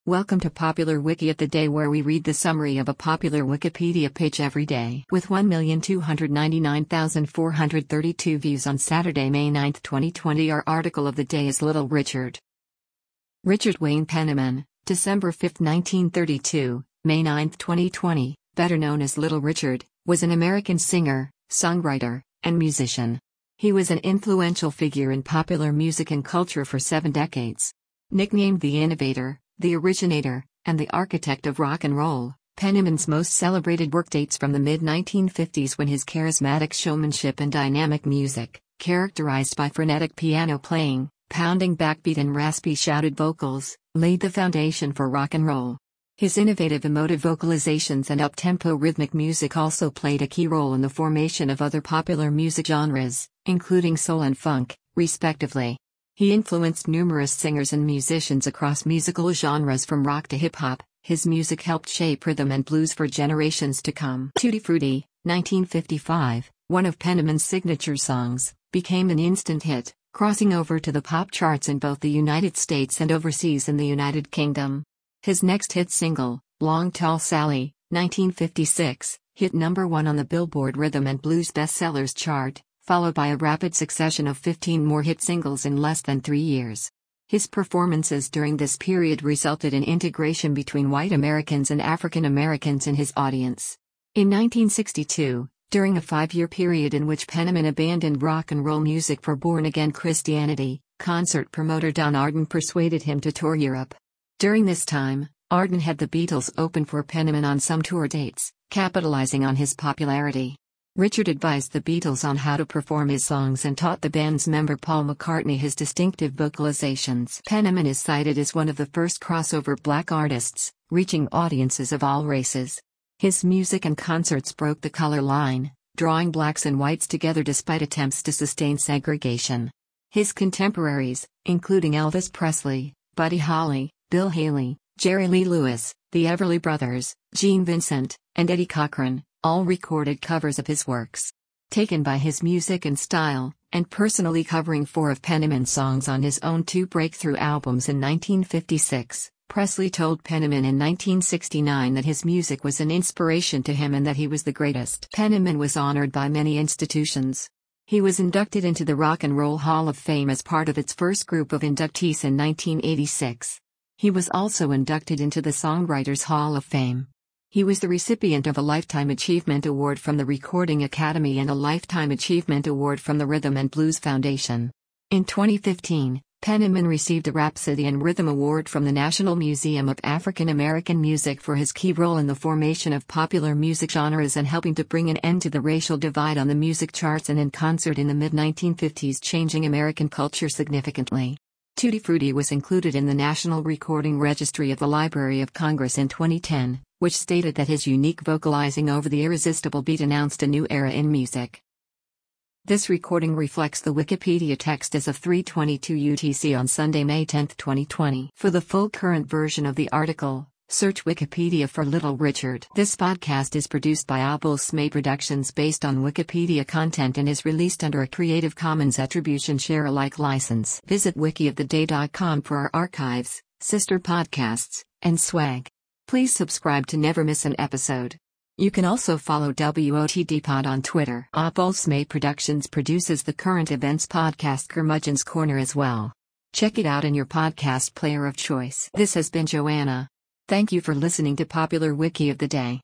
Welcome to Popular Wiki of the Day, where we read the summary of a popular Wikipedia page every day. With 1,299,432 views on Saturday, May 9, 2020, our article of the day is Little Richard. Richard Wayne Penniman, December 5, 1932, May 9, 2020, better known as Little Richard, was an American singer, songwriter, and musician. He was an influential figure in popular music and culture for 7 decades. Nicknamed the Innovator, the Originator, and the Architect of Rock and Roll, Penniman's most celebrated work dates from the mid-1950s, when his charismatic showmanship and dynamic music, characterized by frenetic piano playing, pounding backbeat and raspy shouted vocals, laid the foundation for rock and roll. His innovative emotive vocalizations and up-tempo rhythmic music also played a key role in the formation of other popular music genres, including soul and funk, respectively. He influenced numerous singers and musicians across musical genres from rock to hip-hop. His music helped shape rhythm and blues for generations to come. Tutti Frutti, 1955, one of Penniman's signature songs, became an instant hit, crossing over to the pop charts in both the United States and overseas in the United Kingdom. His next hit single, Long Tall Sally, 1956, hit number 1 on the Billboard Rhythm and Blues Bestsellers chart, followed by a rapid succession of 15 more hit singles in less than 3 years. His performances during this period resulted in integration between white Americans and African Americans in his audience. In 1962, during a 5-year period in which Penniman abandoned rock and roll music for born-again Christianity, concert promoter Don Arden persuaded him to tour Europe. During this time, Arden had the Beatles open for Penniman on some tour dates, capitalizing on his popularity. Richard advised the Beatles on how to perform his songs and taught the band's member Paul McCartney his distinctive vocalizations. Penniman is cited as one of the first crossover black artists, reaching audiences of all races. His music and concerts broke the color line, drawing blacks and whites together despite attempts to sustain segregation. His contemporaries, including Elvis Presley, Buddy Holly, Bill Haley, Jerry Lee Lewis, the Everly Brothers, Gene Vincent, and Eddie Cochran, all recorded covers of his works. Taken by his music and style, and personally covering 4 of Penniman's songs on his own 2 breakthrough albums in 1956, Presley told Penniman in 1969 that his music was an inspiration to him and that he was the greatest. Penniman was honored by many institutions. He was inducted into the Rock and Roll Hall of Fame as part of its first group of inductees in 1986. He was also inducted into the Songwriters Hall of Fame. He was the recipient of a Lifetime Achievement Award from the Recording Academy and a Lifetime Achievement Award from the Rhythm and Blues Foundation. In 2015, Penniman received a Rhapsody in Rhythm Award from the National Museum of African American Music for his key role in the formation of popular music genres and helping to bring an end to the racial divide on the music charts and in concert in the mid-1950s, changing American culture significantly. Tutti Frutti was included in the National Recording Registry of the Library of Congress in 2010, which stated that his unique vocalizing over the irresistible beat announced a new era in music. This recording reflects the Wikipedia text as of 3:22 UTC on Sunday, May 10, 2020. For the full current version of the article, search Wikipedia for Little Richard. This podcast is produced by Abul Smay Productions based on Wikipedia content and is released under a Creative Commons Attribution Share Alike license. Visit wikioftheday.com for our archives, sister podcasts, and swag. Please subscribe to never miss an episode. You can also follow WOTDpod on Twitter. Abul Smay Productions produces the current events podcast Curmudgeon's Corner as well. Check it out in your podcast player of choice. This has been Joanna. Thank you for listening to Popular Wiki of the Day.